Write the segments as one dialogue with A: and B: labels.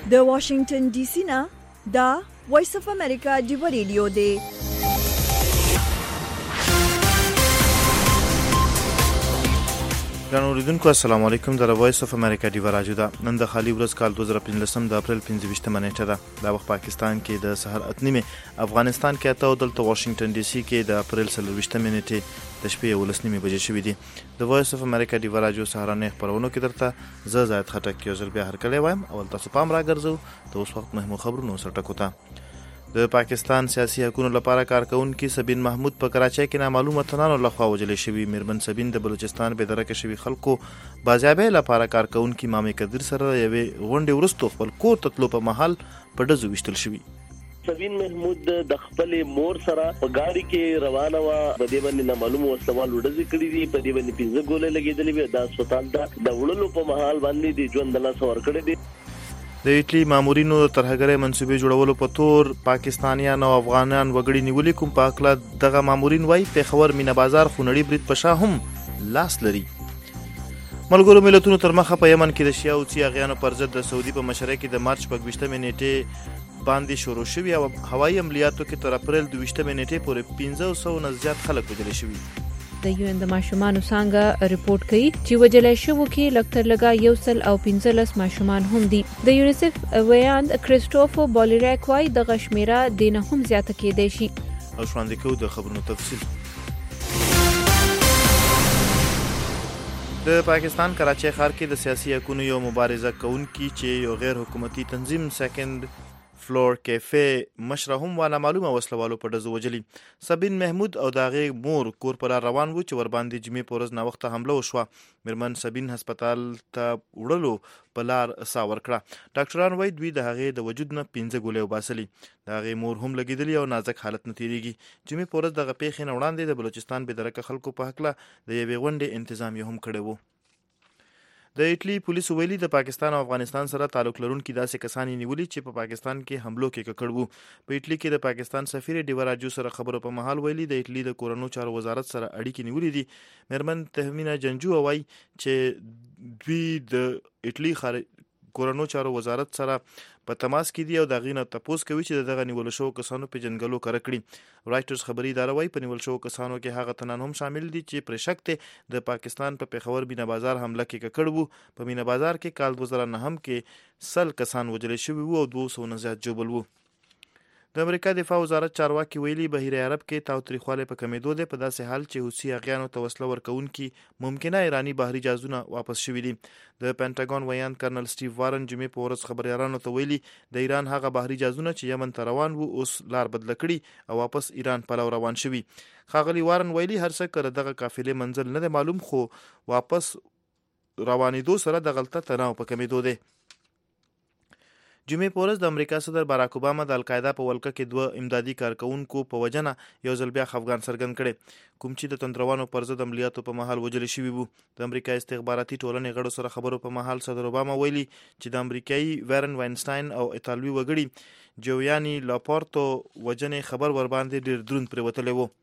A: د واشنگټن ډي سي نه دا وایس اف امریکا ډیو ریډیو دی.
B: ګرانو اوریدونکو السلام علیکم. د وایس اف امریکا ډیو راډیو ده. نن د خالی ورځ کال 2015 د اپریل 25 نیټه ده. د وخت پاکستان کې د سحر 8:30، افغانستان کې 8 او دلته واشنگټن ډي سي کې د اپریل 24 نیټه د شپې 19 بجې شوې دي. د وایس اف امریکا ډیو راډیو سهارنۍ خبرونو کې درته زه زاید خټک یو ځل بیا هرکلی وایم. اول تاسو پام راګرځو د اوس وخت مهمو خبرونو سره ټکو ته. د پاکستان سیاسي حقوقو لپاره کارکونکي سبین محمود په کراچۍ کې نامعلومه تنانو لخوا وژل شوی. میرمن سبین د بلوچستان بېدرکه شوي خلکو بازیابۍ لپاره کارکونکي مامې قدیر سره یوې غونډې وروسته خپل کور ته تلو په مهال په ډزو ویشتل شوي.
C: سبین محمود د خپل مور سره په گاډي کې روانه و. په دې باندې نامعلوم وسلوال وډزې کړې دي. په دې باندې 15 ګولې لګېدلې وي. د هسپتال د وړلو په مهال باندې د ژوند د لاس ورکړې دي.
B: د ایټلی مامورینو ترهګرۍ منصوبې جوړولو په تور پاکستانیان او افغانان وګړي نیولې. کوم په اکله دغه مامورین وایي پېښور مینا بازار خونړي برید په شا هم لاس لري. ملګرو ملتونو تر مخه په یمن کې د شیعه حوثي اغیانو پر ضد د سعودي په مشرۍ کې د مارچ په 20 نیټې باندې شروع شوي او هوایي عملیاتو کې تر اپریل 20 نیټې پورې 500 نه زیات خلک وژل شوي.
D: د یو ان د ماشومان څنګه ریپورت کوي چې وجلې شو کې لکتر لگا 115 ماشومان هم دي. د یونیسف ویاند کریسټوفر بولیریک وايي د غشمیره دینه هم زیاته کېدای شي.
B: او وړاندې کوو د خبرونو تفصیل. د پاکستان کراچۍ ښار کې د سیاسي حقوقو یو مبارزه کوونکی چې یو غیر حکومتي تنظیم سیکنډ فلور کیفې مشره هم وانا معلومه وسلوالو په ډزو وجلی. سبین محمود او د هغې مور کور پر روان وو چې ورباندې جمعې په ورځ ناوخته حمله وشوه. میرمن سبین هسپتال ته وړلو په لار سا ورکړه. ډاکټران وایي دوی د هغې د وجود نه 15 ګولۍ وباسلي. د هغې مور هم لګېدلې او نازک حالت نه تېرېږي. جمعې په ورځ دغه پیښې نه وړاندې د بلوچستان بېدرکه خلکو په هکله د یوې غونډې انتظام یې هم کړی و. د ایټلی پولیسو ویلي د پاکستان او افغانستان سره تعلق لرونکي داسې کسان نیولي چې په پاکستان کې حملو کې ککړ وو. په ایټلی کې د پاکستان سفیر ډیو راډیو سره خبرو په مهال ویلي د ایټلی د کورنو چارو وزارت سره اړیکې نیولې دي. میرمن تهمینه جنجو وایي چې دوی د ایټلی کورنو چارو وزارت سره په تماس کې دي او د غینه تپوس کوي چې دغه نیول شو کسانو په جنګلو کړه کړی. رایټرز خبري اداره وايي په نیول شو کسانو کې هغه تنان هم شامل دي چې پر شک ته د پاکستان په پېښور مینا بازار حمله کې ککړ وو. په مینا بازار کې کال 2009 کې 100 کسان وژل شوي وو او 200 نه زیات جوړل وو. د امریکا دفاع وزارت چارواکي ویلي بحیره عرب کې تاوتریخوالی په کمیدو دی په داسې حال چې حوثي اغیانو ته وسله ورکوونکي ممکنه ایراني بحري جهازونه واپس شوي دي. د پینټاګون ویاند کرنل سټیو وارن جمعې په ورځ خبریالانو ته ویلي د ایران هغه بحري جهازونه چې یمن ته روان وو اوس لار بدله کړي او واپس ایران پلو روان شوي. ښاغلي وارن ویلي هر څه کله دغه قافلې منزل نه دی معلوم خو واپس روانېدو سره د غلطه تناو په کمیدو دی. جمعې په ورځ د امریکا صدر باراک اوباما د القاعده په ولکه کې 2 امدادي کارکونکو په وجنه یو ځل بیا خفګان څرګند کړي کوم چې د تندروانو پر ضد عملیاتو په مهال وژل شوي وو. د امریکا استخباراتي ټولنې غړو سره خبرو په مهال صدر اوباما ویلي چې د امریکایي وارن واینسټاین او ایټالوي وګړي جویاني لاپورتو وجنې خبر ور باندې ډیر دروند پریوتلی وو.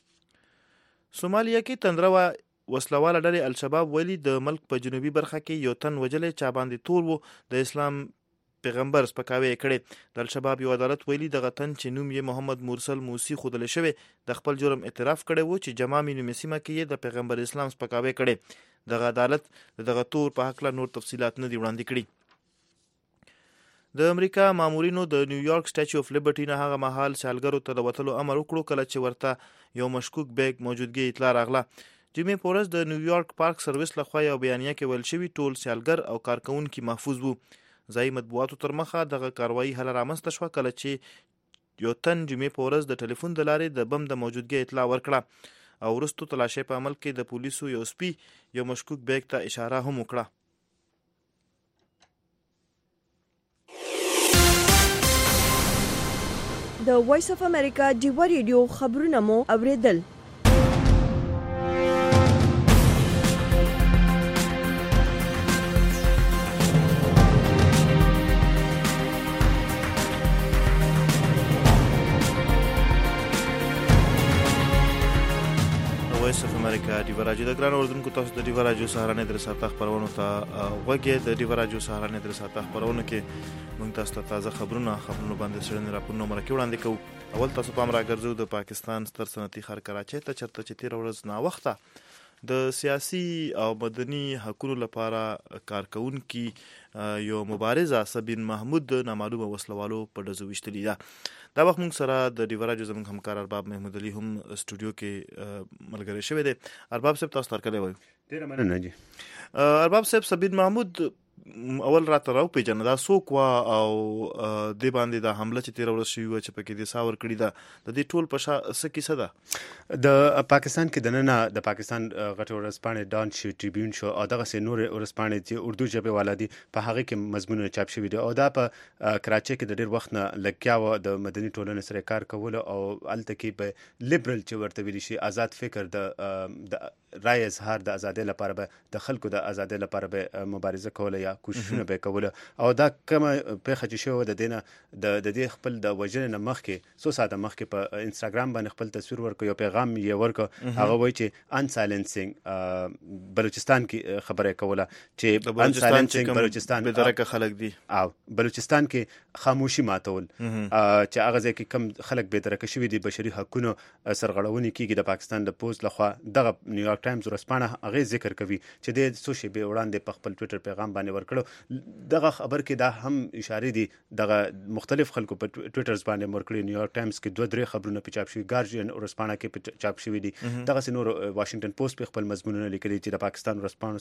B: سومالیا کې تندروا وسلواله ډلې الشباب ویلي د ملک په جنوبي برخه کې یو تن وجلی چا باندې تور وو. د اسلام پیغمبر سپکاوی کړي. د الشباب یو عدالت ویلي دغه تن چې نوم یې محمد مرسل موسی خودل شوی د خپل جرم اعتراف کړی وو چې جمامي نومي سیمه کې د پیغمبر اسلام سپکاوی کړي. دغه عدالت دغه تور په حق له نور تفصيلات نه دی وړاندې کړي. د امریکا مامورینو د نیویارک سټیچو اف لیبرټی نه هغه مهال سیالګرو ته د وتلو امر وکړو کله چې ورته یو مشکوک بیگ موجودګي اطلاع راغله. جمعې په ورځ د نیویارک پارک سرویس لخوا یو بیانیه کې ویل شوی ټول سیالګر او کارکونکي محفوظ وو. ځایي مطبوعاتو تر مخه دغه کاروایی هله رامنځته شوه کله چې یو تن جمعې په ورځ د ټلیفون د لارې د بم د موجودګۍ اطلاع ورکړه او وروستو تلاشۍ په عمل کې د پولیسو یو سپي یو مشکوک بیگ ته اشاره هم وکړه.
A: د وایس اف امریکا ډیو ریډیو خبرونه مو اوریدل.
B: وایس اف امریکا ډیو راډیو د ګران اوردونکو تاسو د ډیو راډیو سهارنې در ساته خبرونه ته وګورئ. د ډیو راډیو سهارنې در ساته خبرونه کې موږ تاسو ته تازه خبرونه باندې سړنې راپورونه مرکه وړاندې کوو. اول تاسو پام راګرځو د پاکستان ستر صنعتي ښار کراچۍ ته چرته چې 13 ورځې نا وخته د سیاسي او مدني حقوقو لپاره کارکونکي یو مبارزه سبین محمود نامعلومه وسلوالو په ډزو وشتلی ده. دا وخت موږ سره د ډیو راډیو زموږ همکار ارباب محمود علي هم استودیو کې ملګری شوی دی. ارباب صاحب تاسو ترکلې وایو.
E: ډیره مننه جی.
B: ارباب صاحب سبین محمود اول راته راو پیژنه دا څوک وا او د باندې د حمله چې 13 ورځې شوی و چې پکې د ساور کړی ده د دې ټول په څه کیسه ده؟
E: د پاکستان کې دننه د پاکستان غټ ورځپاڼې ډان شو ټریبیون شو او دغه سه نور ورځپاڼې چې اردو ژبه ولادي په هغه کې مضمون چاپ شوی دی او دا په کراچۍ کې د ډیر وخت نه لګیا و د مدني ټولنې سره کار کول او الته کې په لیبرل چې ورته ویل شي آزاد فکر د رای اظهار د ازادۍ لپاره به د خلکو د ازادۍ لپاره به مبارزه کوله یا کوششونه به کوله او دا کومه پیښه چې شو د دینه د دې خپل د وجنې نه مخکې سو ساده مخکې په انستګرام باندې خپل تصویر ورکو یو پیغام یې ورکو هغه وایي چې ان سایلنسینګ بلوچستان کې خبره کوله چې ان سایلنسینګ بلوچستان
B: به درکه خلک دي او
E: بلوچستان کې خاموشي ماتول چې هغه ځکه کم خلک به درکه شوی دي بشري حقوقو سرغړونې کیږي د پاکستان د پوز لخوا دغه نیویارک ټایمز ورسپانه هغه ذکر کوي چې د سوشي به وړاندې په خپل ټوئیټر پیغام باندې ورکړو. دغه خبر کې دا هم اشاره دي دغه مختلف خلکو په ټوئیټرز باندې ورکړي. نیویارک ټایمز کې 2-3 خبرونه په چاپ شوي، ګارډین ورسپانه کې چاپ شوي دي، دغه سينور واشنگټن پوسټ په خپل مضمونونه لیکلي چې د پاکستان ورسپانو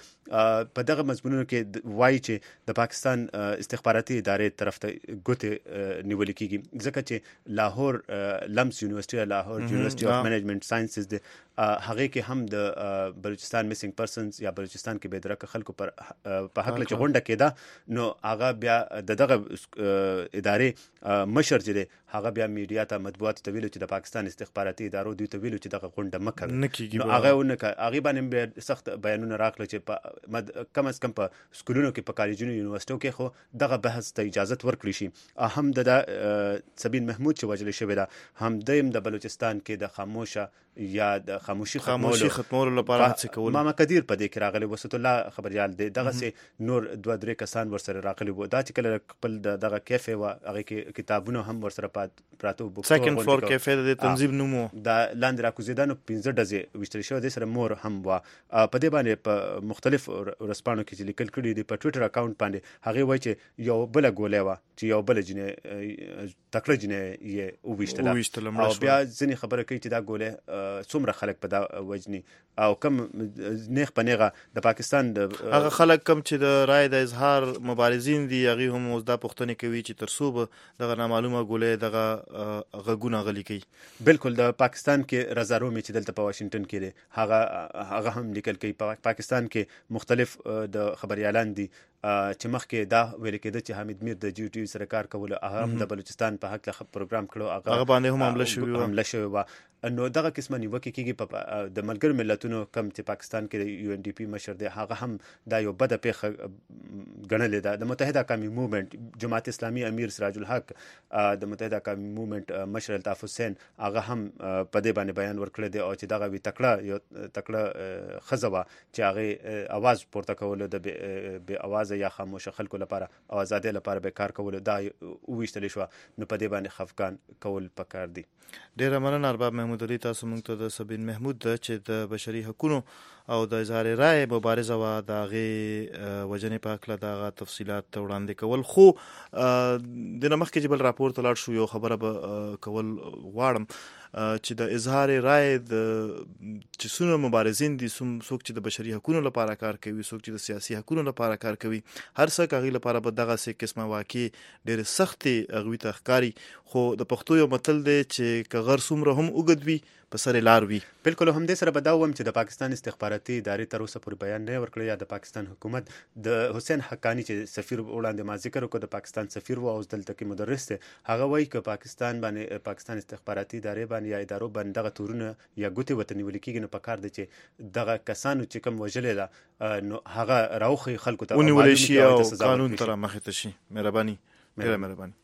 E: سره په دغه مضمونونو کې وایي چې د پاکستان استخباراتي ادارې طرف ته ګوتې نیول کیږي ځکه چې لاهور لمس یونیورسيټي لاهور یونیورسيټي اف منیجمنت ساينسز د هغه کې هم د بلوچستان میسنګ پرسنز یا بلوچستان کې به درکه خلکو پر په حق له غونډه کېده نو هغه بیا دغه ادارې مشر چې هغه بیا میډیا ته مطبوعات ته ویلو چې د پاکستان استخباراتي ادارو دوی ته ویلو چې دغه غونډه مکه نو هغه باندې سخت بیانونه راکړل چې کم از کم په سکولونو کې په کالجونو یونیورسيټو کې خو دغه بحث ته اجازه ورکړي شي. هم د سبین محمود چې وجل شوی دا هم د بلوچستان کې د خاموشه یا د خاموشي
B: ختمولو لپاره څه کول.
E: ماما قدیر په دې کې راغلی وسط الله خبريال دی دغه سه نور 2-3 کسان ورسره راغلي وو دا چې کله خپل دغه کیفه و هغه کې کتابونه هم ورسره پراتو بوک
B: سیکنډ فلور کیفه د تنظیم نومو
E: دا لاندې راکوزیدانو 15 ډزې وشتل شو د سره مور هم وا په دې باندې په مختلف ورسپانو کې لیکل کړي دي په ټوئیټر اکاونټ باندې هغه وایي چې یو بل ګولې وا چې یو بل جنې تکړه جنې یې وشتل او بیا ځنی خبره کوي چې دا ګولې څومره خلک په دا وجني او کم نیغ په نیغه د پاکستان د
B: هغه خلک کم چې د رای د اظهار مبارزین دي هغه هم اوس دا پوښتنه کوي چې ترڅو دغه نامعلومه ګولې دغه غږونه غلي کوي.
E: بالکل د پاکستان کې رضارومي چې دلته په واشنگټن کې دي هغه هم لیکل کوي پاکستان کې مختلف د خبريالان دي چې مخکې دا ویل کېده چې حمید میر د جی ټي سره کار کول هم د بلوچستان په حق له پروګرام کړو
B: هغه باندې هم حمله شوی و
E: نو دغه قسمه نیوکه کېږي په د ملګرو ملتونو کم چې پاکستان کې د یو ان ډي پی مشر دی هغه هم دا یو بده پیښه ګڼلې ده. د متحده قومي موومېنټ جماعت اسلامي امیر سراج الحق د متحده قومي موومېنټ مشر الطاف حسین هغه هم په دې باندې بیان ورکړی دی او چې دغه وی تکړه خزوه چې هغه आवाज پورته کول د به आवाज یا خاموش خلکو لپاره او آزادۍ لپاره به کار کول دا وښتل شو نو په دې باندې خفقان کول پکار دي.
B: ډیره مننه ارباب محمود علي تاسو موږ ته د سبین محمود چې د بشري حقوقو او د اظهار رائے مبارزه وا دغه وجنې په کله دغه تفصيلات وړاندې کول خو د نمخ کې جبل راپور تلاړ شو یو خبره به کول واړم چې د اظهار رائے د چې څونه مبارزین دي څوک چې د بشري حقوقو لپاره کار کوي څوک چې د سیاسي حقوقو لپاره کار کوي هر څه کوي لپاره به دغه څه قسمه واقع ډېر سخت اغوي تخکاری خو د پښتو یو متل دی چې کغر څومره هم وګدوي په سر لار وي.
E: بالکل هم دې سره بداوم چې د پاکستان استخباراتي ادارې تر اوسه پورې بیان نه ورکړی یا د پاکستان حکومت د حسین حقانی چې سفیر وړاندې ما ذکر وکړ د پاکستان سفیر و او دلته کې مدرس دی هغه وایي چې پاکستان استخباراتي ادارې باندې یا ادارو باندې دغه تورونه یا ګوتې وطني ولیکيږي نو پکار دی چې دغه کسانو چې کوم وجلې ده نو هغه راوخي خلکو ته
B: ونیول شي او قانون تر مخه ته شي. مهرباني ډیره مهرباني.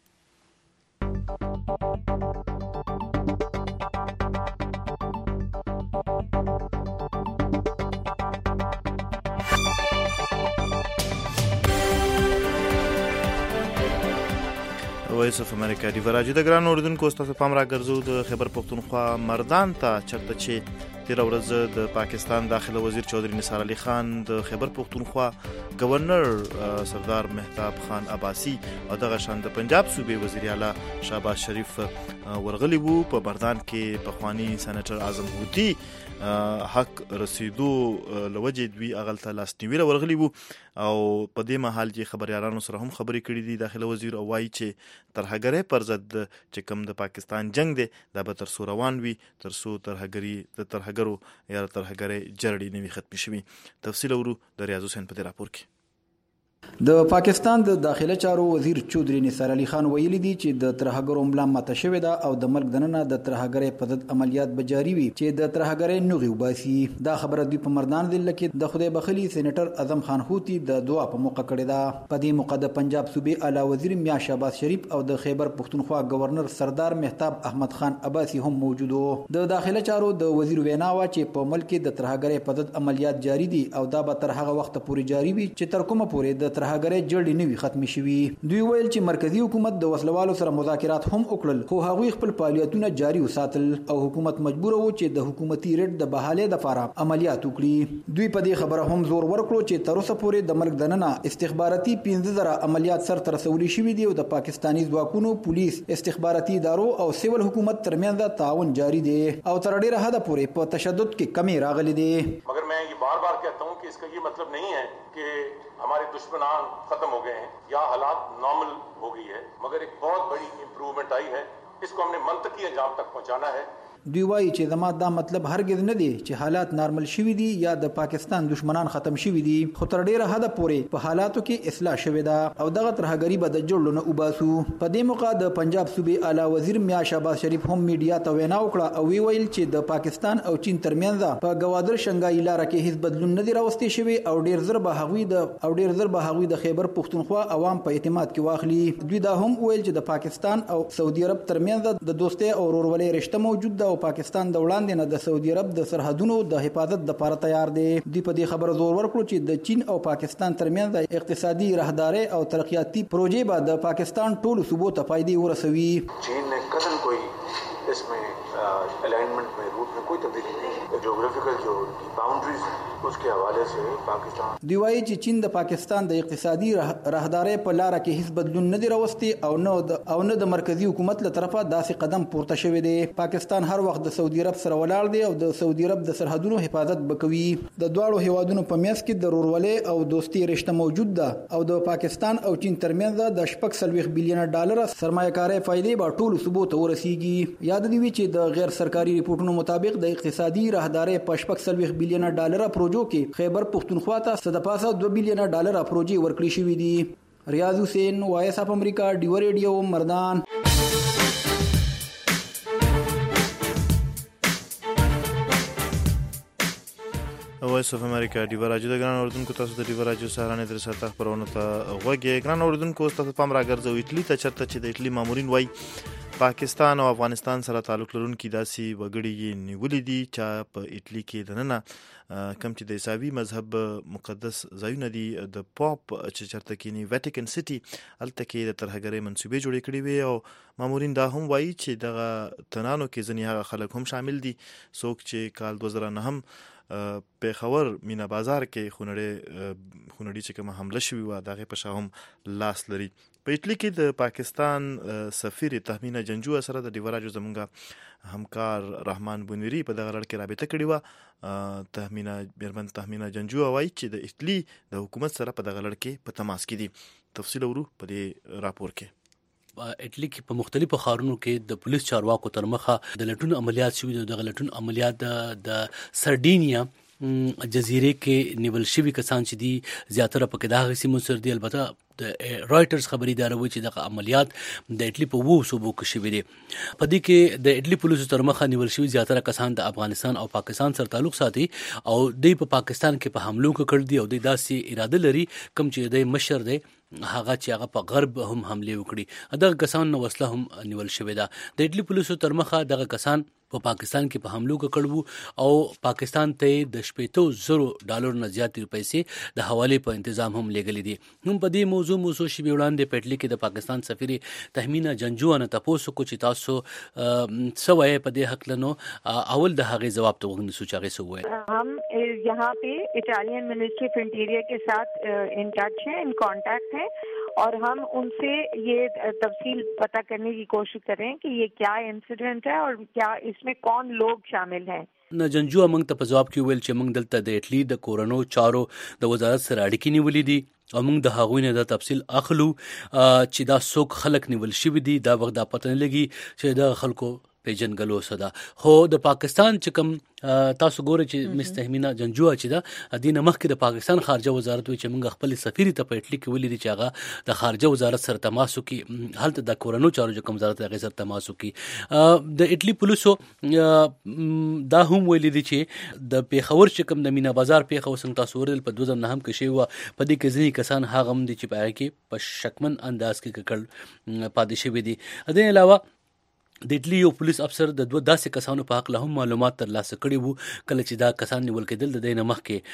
B: وایس اف امریکا دی وراجی د ګران اوردونکو تاسو پام را ګرځو د خیبر پختونخوا مردان ته چرته چې تیر ورځ د پاکستان داخله وزیر چودھری نثار علي خان د خیبر پختونخوا گورنر سردار مهتاب خان عباسی او دغه شان د پنجاب صوبې وزیر اعلی شهباز شریف ورغلی وو په مردان کې پخوانی سېنیټر اعظم هوتي حق رسیدو لوجه دوی اغلته لاستنیویره ورغلی وو او په دې محل کې خبريالانو سره هم خبرې کړې دي داخله وزیر او وايي چې ترهګرۍ پر ضد چې کوم د پاکستان جنگ دی دا به تر سو روان وي تر سو ترهګرو یا ترهګرۍ جرړې نه وي ختم شي. تفصیل ورو د ریاض حسین په راپور کې.
F: د پاکستان د داخله چارو وزیر چودھری نثار علي خان ویلي دي چې د ترهګرو ملا ماته شوې ده او د ملک دننه د ترهګرۍ په ضد عملیات به جاري وي چې د ترهګرۍ نوغي وباسي. دا خبره دوی په مردان ضلع کې د خدای بخلي سېنیټر اعظم خان هوتي د دعا په موقع کړې ده. په دې موقع د پنجاب صوبې اعلی وزیر میا شهباز شریف او د خیبر پختونخوا گورنر سردار مهتاب احمد خان عباسی هم موجود وو. د داخله چارو د وزیر وینا وا چې په ملک د ترهګرۍ په ضد عملیات جاري دي او دا به تر هغه وخت پورې جاري وي چې تر کومه پورې د ترهګرۍ جړې نه وي ختم شوي. دوی ویل چې مرکزی حکومت د وسلوالو سره مذاکرات هم وکړل خو هغوی خپل فعالیتونه جاري وساتل او حکومت مجبور و چې د حکومتي ریټ د بحالې لپاره عملیات وکړي. دوی په دې خبره هم زور ورکړو چې تر اوسه پورې د ملک دننه استخباراتي 15,000 عملیات سر ته رسولي شوي دي او د پاکستاني ځواکونو پولیس استخباراتي ادارو او سیول حکومت ترمنځ تعاون جاری دی او تر ډیره حد پورې په تشدد کې کمی راغلي دي.
G: مگر میں یہ بار بار کہتا ہوں کہ اس کا یہ مطلب نہیں ہے کہ ہمارے دشمنان ختم ہو گئے ہیں یا حالات نارمل ہو گئی ہے مگر ایک بہت بڑی امپروومنٹ آئی ہے اس کو ہم نے منطقی انجام تک پہنچانا ہے.
F: دوی وایي چې زما دا مطلب هرگز نه دی چې حالات نارمل شوي دي یا د پاکستان دشمنان ختم شوي دي خو تر ډیره حد پورې په حالاتو کې اصلاح شوې ده او دغه ترهګري به د جوړلو نه وباسو. په دې موقع د پنجاب صوبې اعلی وزیر میا شهباز شریف هم میډیا ته وینا وکړه او ویل چې د پاکستان او چین ترمنځ په گوادر شنګای لاره کې هیڅ بدلون نه دی راوستي شوی او ډیر زر به هغوی د خیبر پختونخوا عوام په اعتماد کې واخلي. دوی دا هم ویل چې د پاکستان او سعودي عرب ترمنځ د دوستۍ او ورورولۍ رشته موجود ده او پاکستان د وړاندې نه د سعودي عرب د سرحدونو د حفاظت لپاره تیار دی. دوی په دې خبره زور ورکړو چې د چین او پاکستان ترمنځ اقتصادي راهداري او ترقیاتي پروژې به د پاکستان ټولو صوبو ته فائدې ورسوي.
G: چین نے کدن کوئی اس میں الائنمنٹ میں روٹ میں کوئی تبدیلی نہیں جغرافیکل جو باؤنڈریز اس کے حوالے سے پاکستان
F: دی وایي چې چین د پاکستان د اقتصادي راهداري په لار کې هیڅ بدلون نه دی راوستي او نه د مرکزی حکومت له طرفه داسې قدم پورته شوی دی. پاکستان هر وخت د سعودي عرب سره ولاړ دی او د سعودي عرب د سرحدونو حفاظت وکوي. د دواړو هیوادونو په میانس کې د ورورولۍ او دوستي رشته موجود ده او د پاکستان او چین ترمنځ د 40 بلین ډالر سرمایه‌کاري فائدې به ټولو صوبو ته ورسیږي. یاد دی چې د غیر سرکاري ریپورتونو مطابق د اقتصادي راهداري په 40 بلین ډالر پروژو کې خیبر پختونخوا ته 2 بلین ډالر پروژې ورکړې شوې دي. ریاض حسین وایس اف امریکا ډیو ریډیو مردان.
B: وایس اف امریکا دی وراجو د ګران اوردونکو تاسو د دی وراجو سهارانه در سره خبرونه ته غوږی ګران اوردونکو تاسو پام را ګرځو اټلی ته چرته چې د اټلی مامورین وای پاکستان او افغانستان سره تعلق لرونکي داسې وګړي نیولې دي چې په اټلی کې دننه کم چې د عیسوي مذهب مقدس ځایونه دي د پاپ چې چرته کې نی ویټیکن سټي هلته کې د ترهګرۍ منسوبې جوړې کړې وي او مامورین دا هم وایي چې دغه تنانو کې ځینې هغه خلک هم شامل دي څوک چې کال 2009 پیښور مینا بازار کې خونړي چې کومه حمله شوې وه د هغې په شا هم لاس لري. په اټلی کې د پاکستان سفیر تهمینه جنجو سره د ډیوراجو زمونږ همکار رحمان بونیری په دغه لړ کې رابطه کړې وه. میرمن تهمینه جنجو وایي چې د اټلی د حکومت سره په دغه لړ کې په تماس کې دي. تفصیل ورو په دې راپور کې.
H: اټلی کې په مختلفو ښارونو کې د پولیس چارواکو تر مخه د لټون عملیات شوي دي. د لټون عملیات د سرډینیا جزیره کې نیول شوي کسان چې دي زیاتره پکې د هغې سیمو سره دي. البته د رایټرز خبري اداره وایي چې دغه عملیات د اټلی په 2 صوبو کې شوي دي. په دې کې د اټلی پولیسو تر مخه نیول شوي زیاتره کسان د افغانستان او پاکستان سره تعلق ساتي او دوی په پاکستان کې په حملو کړي دي او دوی داسې اراده لري کوم چې د مشر دی هغه چې هغه په غرب هم حمله وکړي. دغه کسان نو وسله هم نیول شوې ده. د اټلی پولیسو تر مخه دغه کسان په پاکستان کې په حملو کړو او پاکستان ته د $700 نه زیات پیسې د حواله په تنظیم هم لګلې دي. هم په دې موضوع شی وړاندې پټلی کې د پاکستان سفیر تهمینا جنجو نه تاسو کو چې تاسو سوای په دې حق لنو اول د هغه جواب ته وګڼو چې هغه سوای.
I: हम यहाँ पे इटालियन मिनिस्ट्री ऑफ इंटीरियर के साथ इन टच हैं, इन कांटेक्ट हैं और हम उनसे ये तफसील पता करने की कोशिश कर रहे हैं कि ये क्या इंसिडेंट है और क्या इसमें कौन लोग शामिल हैं.
H: جنجو موږ ته په جواب کې ویل چې موږ دلته د اټلی د کورونو چارو د وزارت سره اړیکې نیولې دي او موږ د هغوی نه د تفصیل اخلو چې دا څوک خلک نیول شوی دي. دا وخت دا پته نه لګي چې دا خلکو پیژنګلو صدا. خو د پاکستان چې کوم تاسو ګورئ چې مستهمینا جنجو چې دا دینه مخکې د پاکستان خارجه وزارت وی چې موږ خپل سفیر ته په اټلی کې ولې چې هغه د خارجه وزارت سره تماس وکي هلته د کورونو چارو کوم وزارت هغه سره تماس وکي. د اټلی پولیسو دا هم ویل دي چې د پیښور چې کوم د مینا بازار پیښه وسنګ تاسو ورل په 2009 کې شوی و په دې کې ځینې کسان هغه هم دي چې په هغه کې په شکمن انداز کې کړل پاتې شوی دي. د علاوه د اټلی یو پولیس افسر د دوه داسې کسانو په حق له هم معلومات ترلاسه کړي وو کله چې دا کسان نیول کېدل د دینه مخکې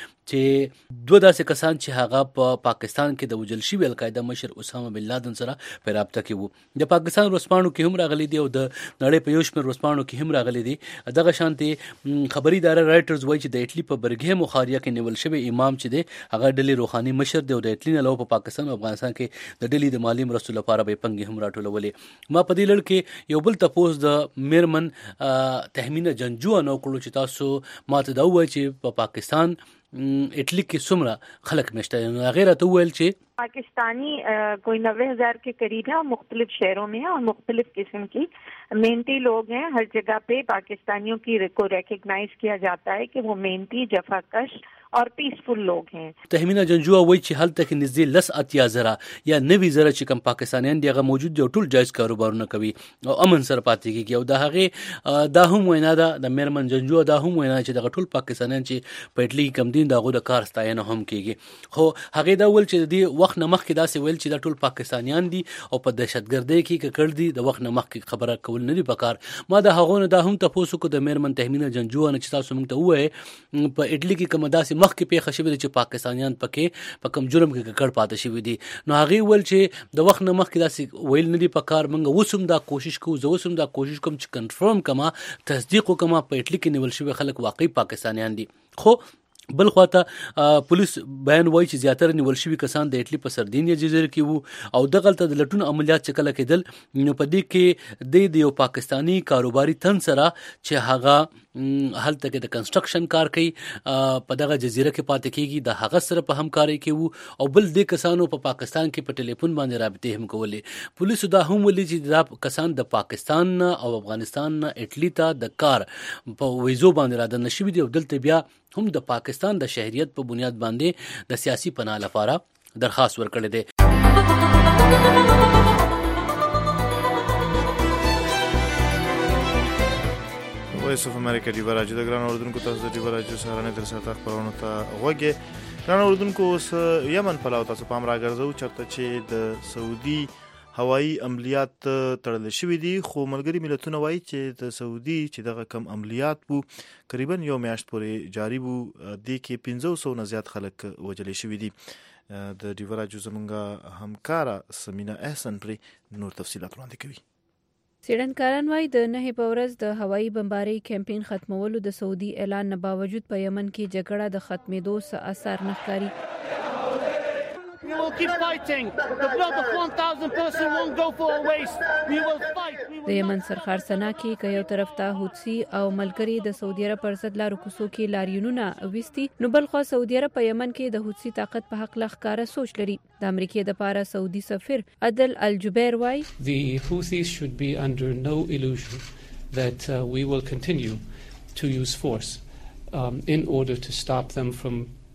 H: چې دوه داسې کسان چې هغه په پاکستان کې د وجل شوی القاعده مشر اسامه بن لادن سره په رابطه کې وو. د پاکستان ورسپانو کې هم راغلي دي او د نړۍ په یو شمېر ورسپانو کې هم راغلي دي. دغه شانتي خبري اداره رائټرز وایي چې د اټلی په برګهم مخاریا کې نیول شوی امام چې دی هغه ډلې روحاني مشر دی او د اټلی نه لو په پاکستان او افغانستان کې د ډلې د مالی مرستو لپاره به پنګي هم راټولولې. ما په دې لړ کې یو بل تپوس د میرمن تهمینا جنجو نو کړو چې تاسو ماته دا وایي چې په پاکستان اټلی کې څومره خلک مشته غیر ته ویل چې
I: पाकिस्तानी कोई 90,000 के करीब है और मुख्तलिफ शहरों में है और मुख्तलिफ किस्म की मेहनती लोग हैं. हर जगह पे पाकिस्तानियों की को रिकग्नाइज किया जाता है कि वो मेहनती जफाकश और पीसफुल लोग हैं.
H: تهمینا جنجو وایي چې هلته کې نږدې 10,000 یا 90,000 چې کوم پاکستانیان دی هغه موجود دي او ټول جایز کاروبارونه کوي او امن سره پاتې کیږي او دا هغه دا هم وینا ده د میرمن جنجو دا هم وینا چې د ټول پاکستانیان چې په اټلی کم دین دغه د کار ستاینه هم کیږي. خو هغه دا ول چې د وخت نه مخکې داسې ویل چې د ټول پاکستانیان دي او په دهشتګردۍ کې کړ دي د وخت نه مخکې خبره کول نه دي پکار. ما د هغونه دا هم تاسو کو د میرمن تهمینا جنجو نه چې تاسو موږ ته وایي په اټلی کې کوم داسې مخکې پیښه شوې ده چې پاکستانیان پکې په کم جرم کې کړ پاتې شوی دي. نو هغه ول چې د وخت نه مخکې داسې ویل نه دي پکار. موږ وسوم دا کوشش کوو زه وسوم دا کوشش کوم چې کنفرم کما تصدیق وکما په اټلی کې نیول شوی خلک واقعي پاکستانیان دي. خو بل خواته پولیس بیان وایي چې زیاتره نیول شوي کسان د اټلی په سردینیا جزیره کې وو او دغه ته د لټون عملیات چې کله کېدل نو په دې کې د یو پاکستانی کاروباري تن سره چې هغه هلته کې د کنسټرکشن کار کوي په دغه جزیره کې پاتې کېږي د هغه سره په همکاري کې وو او بل د کسانو په پاکستان کې په ټلیفون باندې رابطې هم کولې. پولیسو دا هم ویلي چې دا کسان د پاکستان او افغانستان اټلی ته د کار په ویزو باندې را دننه شوي دي او دلته بیا هم د پاکستان د شهریت په بنیاد باندې د سیاسي پناه لپاره درخواست ورکړی دی.
B: وایس اف امریکا دی راځي د ګران اوردونکو تاسو د دی راځي سهارنه تر ساعت خبرونه ته غوږی. ګران اوردونکو اوس یمن پلاو تاسو پام راګرځو چرته چې د سعودي هوایی عملیات تړل شوې دي خو ملګری ملتونه وایي چې د سعودي چې دغه کم عملیات وو تقریبا یو میاشت پورې جاری وو د کې 500 نه زیات خلک وجل شوې دي. د دیوراجو زمونږه همکارا سمینا احسن پر نور تفصيلات وړاندې کوي.
D: څېړنکاران وايي د 9 په ورځ د هوایي بمبارۍ کمپاین ختمولو د سعودي اعلان نه باوجود په یمن کې جګړه د ختمېدو څه اثر نه ښکاري.
J: We will keep fighting. The blood of 1,000 person won't go for a waste. We will fight.
D: د یمن سرخار سنا کې که یو طرف ته حوثي او ملګری د سعودي عرب پر ضد لارو کوڅو کې لاریونونه وستي نو بل خو سعودي عرب په یمن کې د حوثي طاقت په حق لخکاره سوچ لري. د امریکای د پاره سعودي سفیر عدل الجبیر وای
K: The Houthis should be under no illusion that we will continue to use force in order to stop them from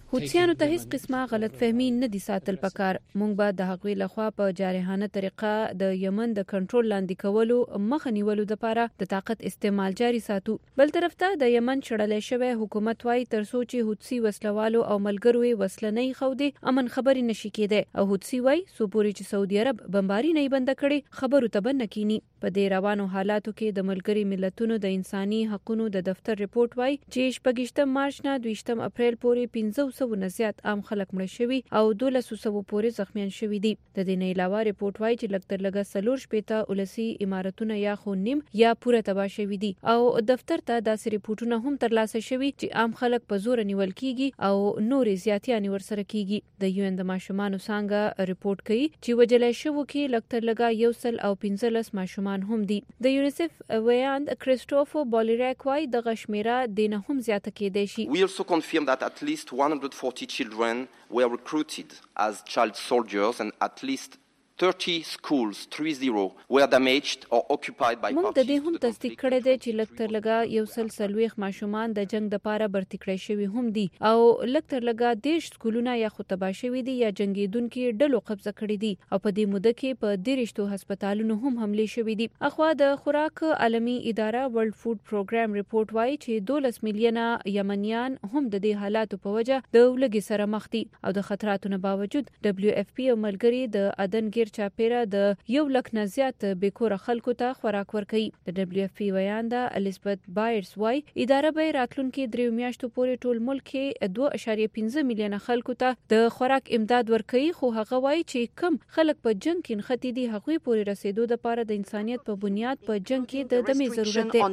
D: حوثیانو ته هیڅ قسمه غلط فهمي نه دي ساتل پکار. مونږ به د هغوی لخوا په جارحانه طریقه د یمن د کنټرول لاندې کولو مخه نیولو لپاره د طاقت استعمال جاري ساتو. بل طرف ته د یمن چړلې شوی حکومت وايي تر څو چې حوثي وسلوالو او ملګرو یې وسلنۍ خودي امن خبري نشي کېده او حوثي وايي سو پوری چې سعودي عرب بمباري نه بند کړي خبرو ته بند کینی. په دې روانو حالاتو کې د ملګری ملتونو د انساني حقوقو د دفتر ریپورت وايي چې 28 مارچ نه 20 اپریل پورې 500 نه زیات عام خلک مړ شوي او 1200 پورې زخمیان شوي دي. د دې نه علاوه ریپورت وايي چې لکتر لګه سلور شپېته ولسی امارتونه یا خو نیم یا پوره تباه شوي دي او دفتر ته داسې ریپورتونه هم ترلاسه شوي چې عام خلک په زور نیول کیږي او نورې زیاتیانې ورسره کیږي. د یو ان د ماشومانو څنګه ریپورت کوي چې وجلې شوو کې لکتر لګه 115 ماشومان هم دي. د یونیسف ویاند کریسټوفر بولیریک وايي د غشمیره دینه هم زیاته کېدای شي.
L: We also confirm that at least 140 children were recruited as child soldiers and at least 30 schools 30 were damaged or occupied by
D: موږ د دې هم تصدیق کړی دی چې لکتر لګا یو سل سلويخ ماشومان د جنگ د پاره برتی کړی شوی هم دي او لکتر لګا دیش سکولونه یا خطبه شوی دي یا جنگیدونکو ډلو قبضه کړی دي او په دې موده کې په دیرشتو هسپتالونو هم حمله شوی دي. اخوا د خوراک عالمي اداره ورلد فود پروګرام ریپورت وايي چې 12 میلیونه یمنیان هم د دې حالاتو په وجه د ولګي سره مخ دي او د خطراتو نه باوجود WFP او ملګری د ادن چاپیره د 1 لک نه زیات بیکوره خلکو ته خوراک ورکوي. د WFP ویانده الیزابت بایرز وايي اداره به راتلونکي 3 میاشتو پورې ټول ملک کې 2.15 میلیونه خلکو ته د خوراک امداد ورکوي خو هغه وايي چې کم خلک په جنگ کې نختې دي هغوی پورې رسیدو د لپاره د انسانيت په بنیاد په جنگ کې د دمه ضرورت دی.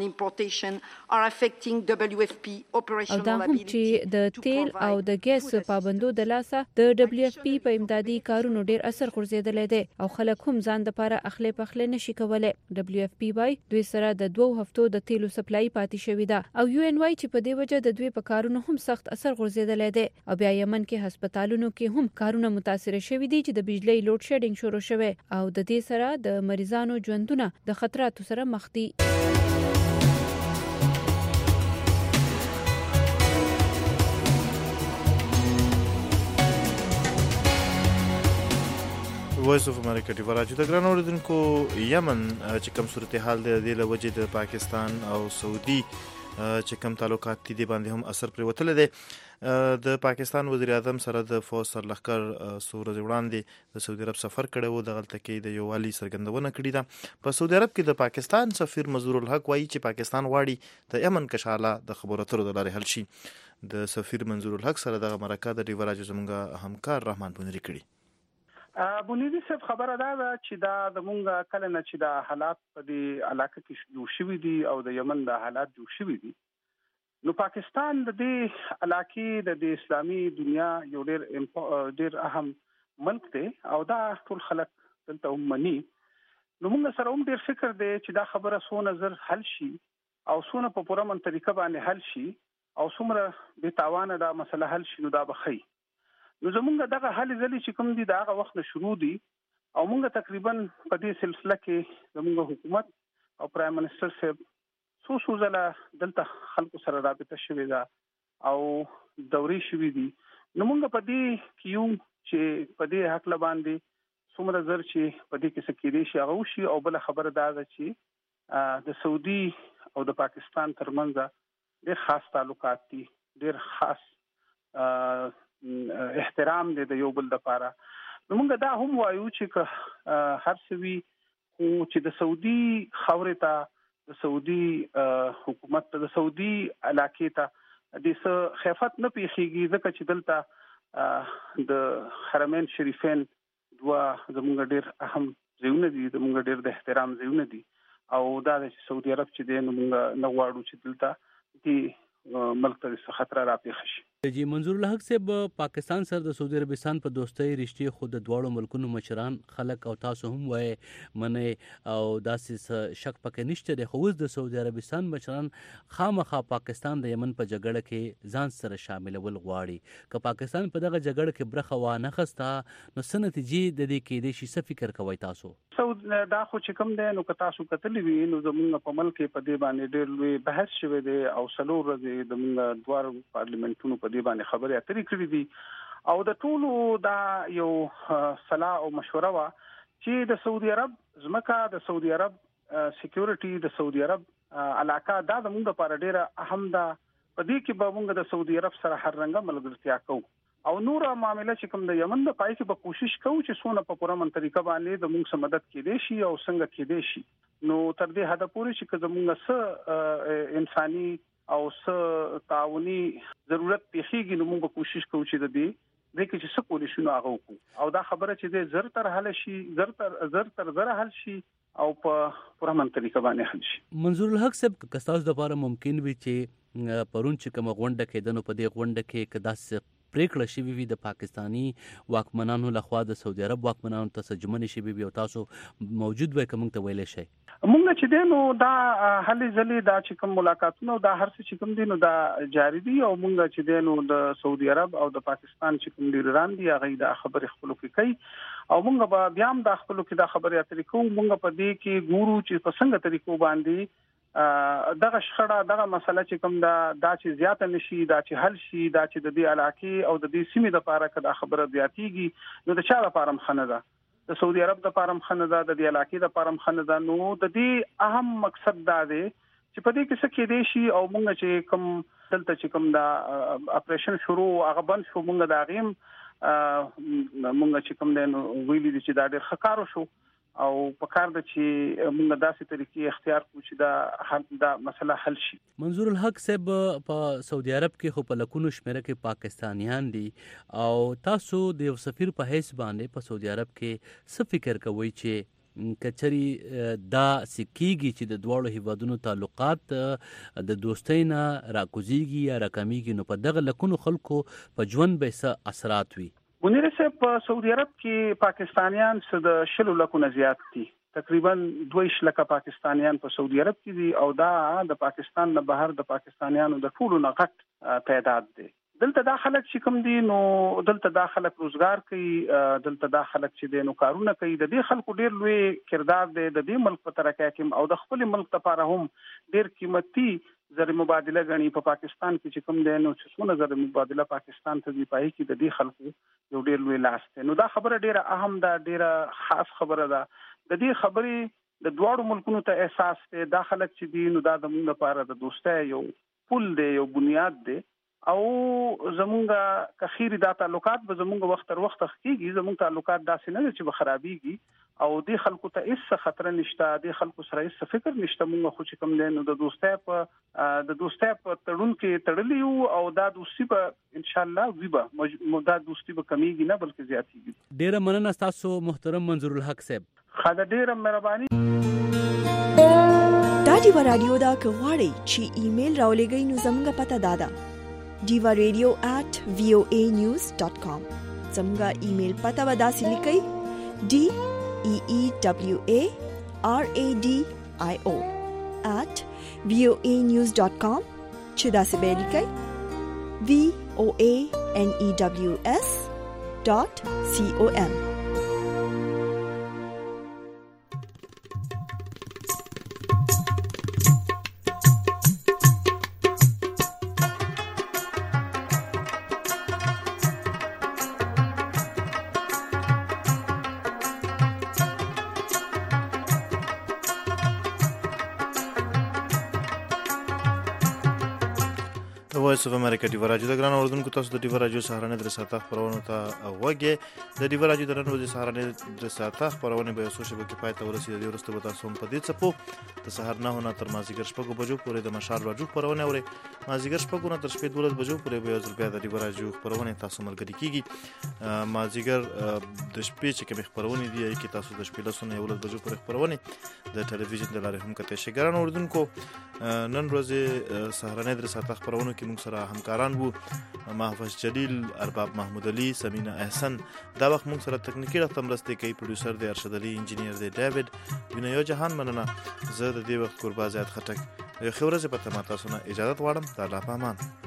D: او دا هم چې د تیل او د ګیس پابندو د لاسه د WFP په امدادي کارونو ډیر اثر غورځیدلی دی او خلک هم ځان د لپاره اخلي پخله نشي کولای. WFP وايي دوی سره د 2 هفتو د تیلو سپلای پاتې شوې ده او UN وايي چې په دې وجه د دوی په کارونو هم سخت اثر غورځیدلی دی او بیا یمن کې هسپتالونو کې هم کارونه متاثر شوي دي چې د بجلی لوډ شیډینګ شروع شوه او د دې سره د مریضانو ژوندونه د خطراتو سره مخ دي.
B: وایس اف امریکا ټي وراجو د ګران اوریدونکو یمن چې کوم صورتحال دی د لوجې د پاکستان او سعودي چې کوم تعلقات دي باندې هم اثر پرې وتل دي. د پاکستان وزیر اعظم سره د فوج سرلښکر سورج وړاندې د سعودي عرب سفر کړی و د غلطه کې د یووالي څرګندونه کړې ده. په سعودي عرب کې د پاکستان سفیر منظور الحق وایي چې پاکستان غواړي د یمن کشاله د خبرو اترو د لارې حل شي. د سفیر منظور الحق سره د مرکه د ډیوراجو زمونږ همکار رحمان بنری کړي.
M: بنیادی صاحب خبره دا چې دا د مونږه کله نه چې دا حالات په دې علاقه کې جوړ شوي دي او د یمن د حالات جوړ شوي دي نو پاکستان د دې علاقې د اسلامي دنیا یو ډېر اهم ملک دی او دا ټول خلک دلته هم مني. نو موږ سره هم ډېر فکر دی چې دا خبره څو نظر حل شي او څونه په پوره من طریقه باندې حل شي او څومره بې تاوانه دا مسله حل شي نو دا به ښه. نو زمونږ دغه حل ځلې چې کوم دي دا هغه وخت نه شروع دي او موږ تقریبا په دې سلسله کې زمونږ حکومت او پرایم منسٹر صاحب څو ځله دلته خلکو سره رابطه شوې ده او دوري شوې دي. نو موږ په دې کې یو چې په دې حق باندې څومره زر چې په دې کې څه کېدای شي هغه وشي او بل خبره دا ده چې د سعودي او د پاکستان ترمنځ ډېر خاص تعلقات دي ډېر خاص احترام دی د یو بل لپاره. نو موږ دا هم وایو چې هر څه وی خو چې د سعودي خاورې ته د سعودي حکومت ته د سعودي علاقې ته د څه خفت نه پیخیږي ځکه چې دلته د حرمین شریفین دوا زموږ ډېر اهم ځایونه دي زموږ ډېر د احترام ځایونه دي او دا د سعودي عرب چې دی نو موږ نه غواړو چې دلته دې ملک ته خطر را پیښ شي.
H: جی منظور الحق صاحب پاکستان سره د سعودي عربستان په دوستۍ رشتې خود د دواړو ملکونو مشران خلک او تاسو هم وای منه او داسې شک پکې نشته د خو د سعودي عربستان مشران خامخا پاکستان د یمن په جګړه کې ځان سره شامل ول غواړي که پاکستان په دغه جګړه کې برخه وانه خسته نو څه نتیجې د دې کې د شي څه فکر کوي تاسو؟
M: دا خو چې کوم دی نو که تاسو کتلی وي نو زموږ په ملک په دې باندې ډېر لوی بحث شوی دی او څلور ورځې د موږ دوه پارلیمنتونو په دې باندې خبرې اترې کړې دي او د ټولو دا یو صلاح او مشوره وا چې د سعودي عرب ځمکه د سعودي عرب سکیورټي د سعودي عرب علاقه دا د موږ لپاره ډیره اهم ده. په دې کې به موږ د سعودي عرب سره هر رنګه ملګرتیا کوو او نور معاملې چې کوم د یمن د پای کې به کوشش کوو چې څونه په پوره من طریقه باندې د موږ سره مدد کړي شي او څنګه کړي شي. نو تر دې حد پورې چې زموږ سره انساني او سره تعاوني ضرورت پیښیږي نو موږ کوشش کوو چې د دې چې څه کولی شو هغه وکړو او دا خبره چې د زر تر حل شي زر حل شي او په پوره من طریقه باندې حل شي.
H: منظور الحق صاحب کستاس د لپاره ممکن وي چې پرون چې کوم غونډه کې دنو په دې غونډه کې کداس پریکړه شي وي د پاکستانی واکمنانو لخوا د سعودي عرب واکمنانو ته سجمنې شي وي او تاسو موجود وي کوم ته ویلې شي
M: موږ چې دینو دا هلي ځلې دا چې کوم ملاقاتونه دا هر څه چې کوم دینو دا جاری دي او موږ چې دینو د سعودي عرب او د پاکستان چې کوم لیډران دي هغه دا خبرې خپلو کې کوي او موږ به بیا هم دا خپلو کې دا خبرې اترې کوو. موږ په دې کې ګورو چې په څنګه طریقو باندې دغه شخړه دغه مسله چې کوم دا چې زیاته نشي دا چې حل شي دا چې د دې علاقې او د دې سیمې لپاره کدا خبره زیاتیږي نو د چا لپاره مخنه ده د سعودي عرب لپاره مخنه ده د دې علاقې لپاره مخنه ده. نو د دې اهم مقصد دا دی چې په دې کې څه کې دی شي او موږ چې کوم دلته چې کوم دا اپریشن شروع هغه بند شو موږ دا غیم موږ چې کوم دی نو ویلي دي چې دا ډېر ښه کار شو او په کار د چې موږ داسې طریقې اختیار کړو چې دا مسله حل شي.
H: منظور الحق صاحب په سعودي عرب کې خو په لکونو شمیره کې پاکستانیان دي او تاسو د یو سفیر په حیث باندې په سعودي عرب کې څه فکر کوئ چې کچري دا سکیږي چې د دواړو هیوادونو تعلقات د دوستۍ نه راکوزیږي یا راکمیږي نو په دغه لکونو خلکو په ژوند به څه اثرات وي؟
M: منیر صاحب په سعودي عرب کې پاکستانیان څه د 10 لکو نه زیات دي تقریبا 2 لکه پاکستانیان په سعودي عرب کې دي او دا د پاکستان نه بهر د پاکستانیانو د ټولو نه غټ تعداد دی. دلته دا خلک چې کوم دي نو دلته دا خلک روزګار کوي دلته دا خلک چې دي نو کارونه کوي د دې خلکو ډیر لوی کردار دی د دې ملک په ترقه کې او د خپل ملک لپاره هم ډیر قیمتي زر مبادله غني په پاکستان کې چې کوم دی نو څونه زر مبادله پاکستان ته دی پای کې د دې خلکو یو ډیر لوی لاس دی. نو دا خبره ډیره اهم ده ډیره خاص خبره ده د دې خبرې د دواړو ملکونو ته احساس دی دا خلک چې دي نو دا د موږ لپاره د دوستۍ یو پل دی یو بنیاد دی او زمونږه کخیری دا تعلقات به زمونږه وخت تر وخت کېږي زمونږ تعلقات داسې نه چې به خرابېږي او دې خلکو ته هیڅ خطر نشته دې خلکو سره هیڅ فکر نشته مونږ خو چې کوم دی نو د دوستۍ په تړون کې تړلی یو او دا دوستي به ان شاء الله وي به دا دوستي به کمیږي نه بلکې زیاتېږي.
H: ډیره مننه تاسو محترم منظور الحق صاحب.
M: خاله ډیره مهرباني.
A: دا دیوا رادیو دا که غواړئ چې ایمیل راولېږئ نو زموږه پته دا ده divaradio@voanews.com زموږه ایمیل پته به داسې لیکئ DEEWARADIO@voanews.com چې داسې به لیکئ VOANEWS.com.
B: وایس اف امریکا دیوا راډیو د ګران اوردونکو تاسو د دیوا راډیو سهارنې درساته خبرونه ته وګورئ د دیوا راډیو د نن ورځې سهارنې درساته خبرونه به اوسه شبکې پای ته ورسېږي د ورسته به تاسو په دې څپو د سهار نه نه تر مازیګر شپږ بجو پورې د مشال راډیو خبرونه اوري مازیګر شپږ نه تر شپې 12 بجو پورې به یو بیا د دیوا راډیو خبرونه تاسو ملګری کیږي مازیګر د شپې چې کوم خبرونه دي چې تاسو د شپې لسونه یو بجو پورې خبرونه د ټلویزیون د لارې هم کته شي ګران اوردونکو نن ورځې سهارنې درساته خبرونه کې موږ سره همکاران وو محفوظ جلیل ارباب محمود علي سمینا احسن دا وخت موږ سره تکنیکی راته مرسته کوي پروډوسر دی ارشد علي انجینیر دی ډیوډ وینیو جهان مننه زه د دې وخت قربا زیات خټک خبرونه په تمه تاسو نه اجازه غواړم د الله په امان.